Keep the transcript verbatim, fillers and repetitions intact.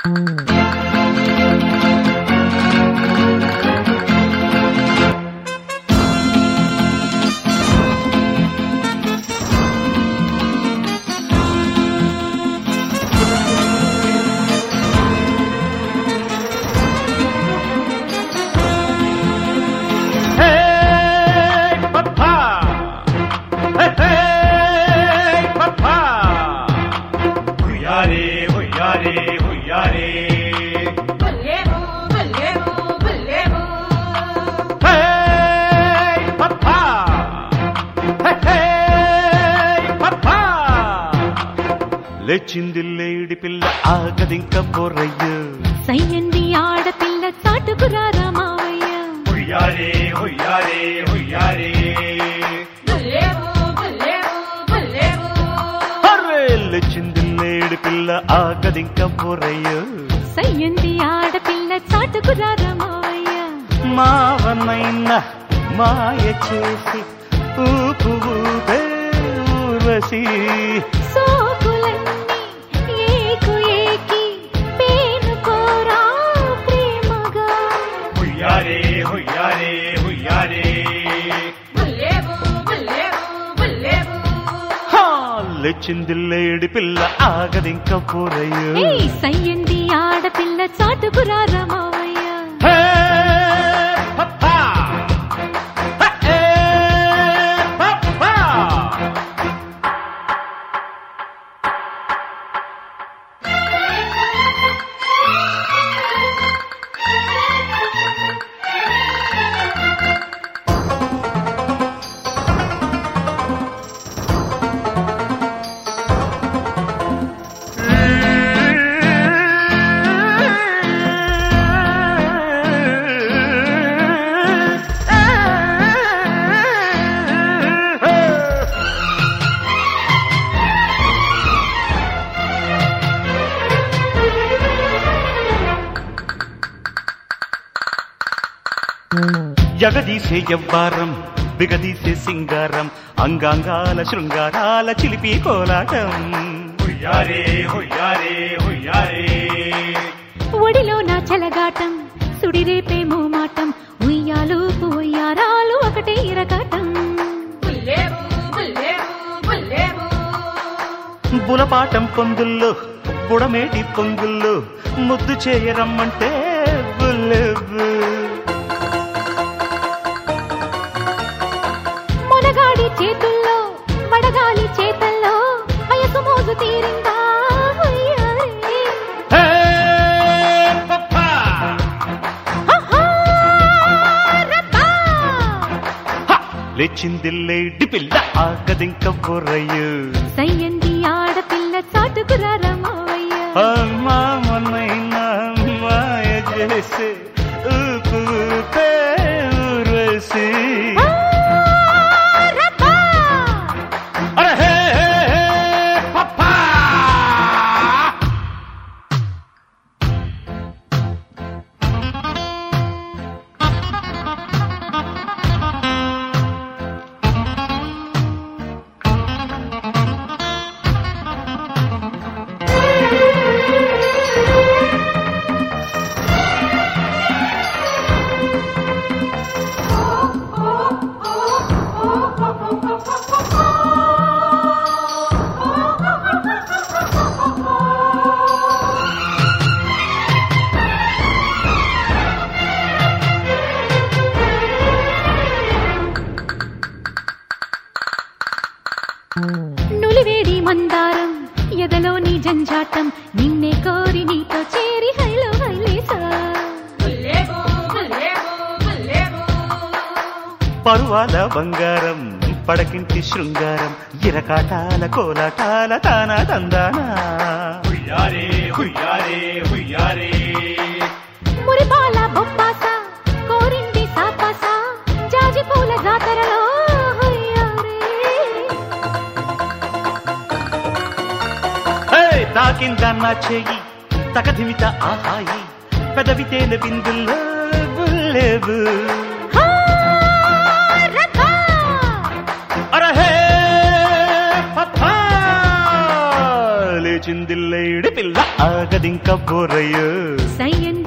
లేచిందిల్లేడి పిల్ల ఆగదింక బొర్రయ్య సయ్యంది ఆడపిల్ల చాటుకురారా మావయ్య హుయ్యారే హుయ్యారే హుయ్యారే అరే లేచిందిల్లేడి పిల్ల ఆగదింక బొర్రయ్య సయ్యంది ఆడపిల్ల చాటుకురారా మావయ్య మావనైన మాయ చేసి ఊపు ఊపే ఊర్వశి లేచిందిల్లేడి పిల్ల ఆగదింక బొర్రయ్య సయ్యంది ఆడపిల్ల చాటుకురారా మావయ్య జగదీసే యవ్వారం బిగదీసే సింగారం అంగాంగాల శృంగారాల చిలిపి కోలాటం హుయ్యారే హుయ్యారే హుయ్యారే ఒడిలో నా చలగాటం సుడిరేపే మోమాటం ఉయ్యాలు ఉయ్యారాలు ఒకటే ఇరగాటం బులపాటం పొందుల్లో బుడమేటి పొంగుల్లో ముద్దు చేయరమ్మంటే బుల్లెబు మొనగాడి చేతుల్లో వడగాలి చేతల్లో వయసు మోజు తీరిందా లేచిందిల్లేడి పిల్ల ఆగదింక బొర్రయ్య సయ్యంది ఆడపిల్ల చాటుకురారా మావయ్య మామనైనా మాయ చేసే ఊపు ఊపే ఊర్వశి నులివేడి మందారం ఎదలోని జంజాటం నిన్నే కోరి నీతో చేరి హైలో హైలేసా పరువాల బంగారం పడకింటి శృంగారం ఇరకాటాల కోలాటాల తానా తందానా హుయ్యారే హుయ్యారే హుయ్యారే మురిపాల బొప్పాస కోరింది సాపాస జాజి పూల జాతరలో తాకిందన్న చెయ్యి తకధిమిత ఆహాయి పెదవితేన బిందుల్లో బుల్లెబు అరహే లేచిందిల్లేడి పిల్ల ఆగదింక బోరయ్యో సయ్యన్